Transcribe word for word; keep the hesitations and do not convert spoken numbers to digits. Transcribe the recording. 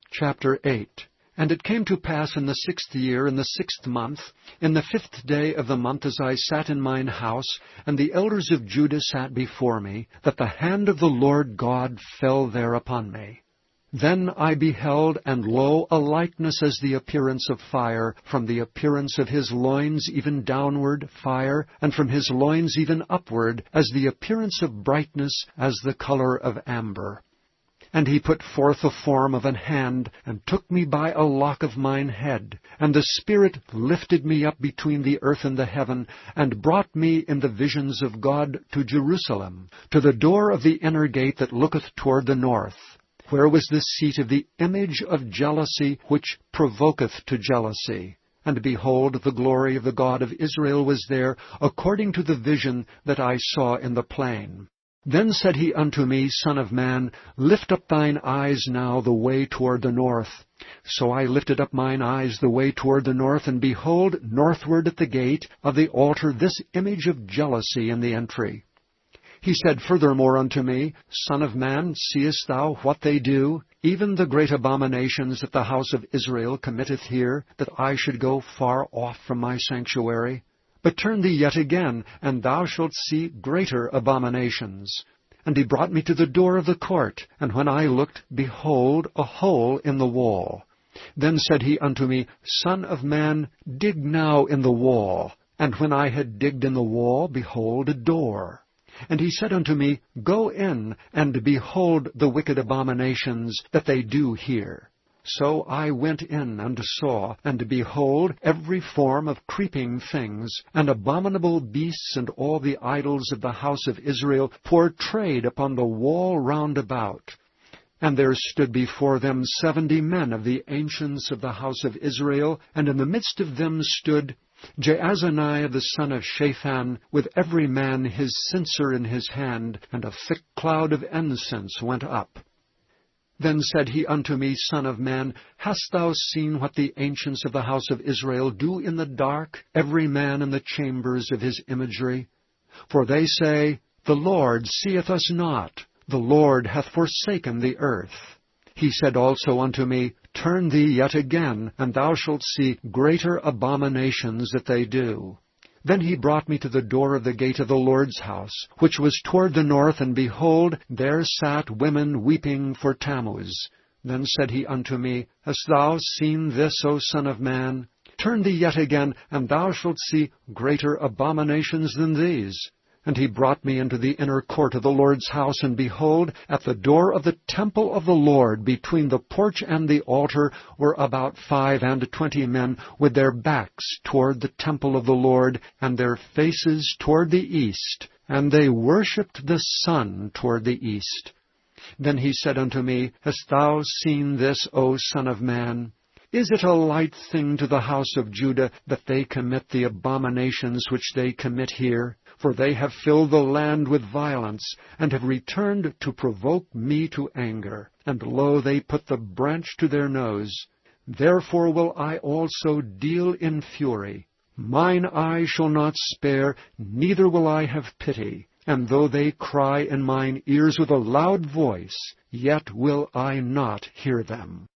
Chapter eight. And it came to pass in the sixth year, in the sixth month, in the fifth day of the month, as I sat in mine house, and the elders of Judah sat before me, that the hand of the Lord God fell there upon me. Then I beheld, and lo, a likeness as the appearance of fire, from the appearance of his loins even downward fire, and from his loins even upward, as the appearance of brightness, as the color of amber. And he put forth the form of an hand, and took me by a lock of mine head. And the Spirit lifted me up between the earth and the heaven, and brought me in the visions of God to Jerusalem, to the door of the inner gate that looketh toward the north, where was the seat of the image of jealousy, which provoketh to jealousy. And behold, the glory of the God of Israel was there, according to the vision that I saw in the plain. Then said he unto me, Son of man, lift up thine eyes now the way toward the north. So I lifted up mine eyes the way toward the north, and behold, northward at the gate of the altar this image of jealousy in the entry. He said furthermore unto me, Son of man, seest thou what they do, even the great abominations that the house of Israel committeth here, that I should go far off from my sanctuary? But turn thee yet again, and thou shalt see greater abominations. And he brought me to the door of the court, and when I looked, behold, a hole in the wall. Then said he unto me, Son of man, dig now in the wall. And when I had digged in the wall, behold, a door. And he said unto me, Go in, and behold the wicked abominations that they do here. So I went in and saw, and behold, every form of creeping things, and abominable beasts, and all the idols of the house of Israel, portrayed upon the wall round about. And there stood before them seventy men of the ancients of the house of Israel, and in the midst of them stood Jaazaniah the son of Shaphan, with every man his censer in his hand, and a thick cloud of incense went up. Then said he unto me, Son of man, hast thou seen what the ancients of the house of Israel do in the dark, every man in the chambers of his imagery? For they say, The Lord seeth us not, the Lord hath forsaken the earth. He said also unto me, Turn thee yet again, and thou shalt see greater abominations that they do. Then he brought me to the door of the gate of the Lord's house, which was toward the north, and behold, there sat women weeping for Tammuz. Then said he unto me, Hast thou seen this, O son of man? Turn thee yet again, and thou shalt see greater abominations than these. And he brought me into the inner court of the Lord's house, and behold, at the door of the temple of the Lord, between the porch and the altar, were about five and twenty men, with their backs toward the temple of the Lord, and their faces toward the east, and they worshipped the sun toward the east. Then he said unto me, Hast thou seen this, O son of man? Is it a light thing to the house of Judah that they commit the abominations which they commit here? For they have filled the land with violence, and have returned to provoke me to anger. And lo, they put the branch to their nose. Therefore will I also deal in fury. Mine eye shall not spare, neither will I have pity. And though they cry in mine ears with a loud voice, yet will I not hear them.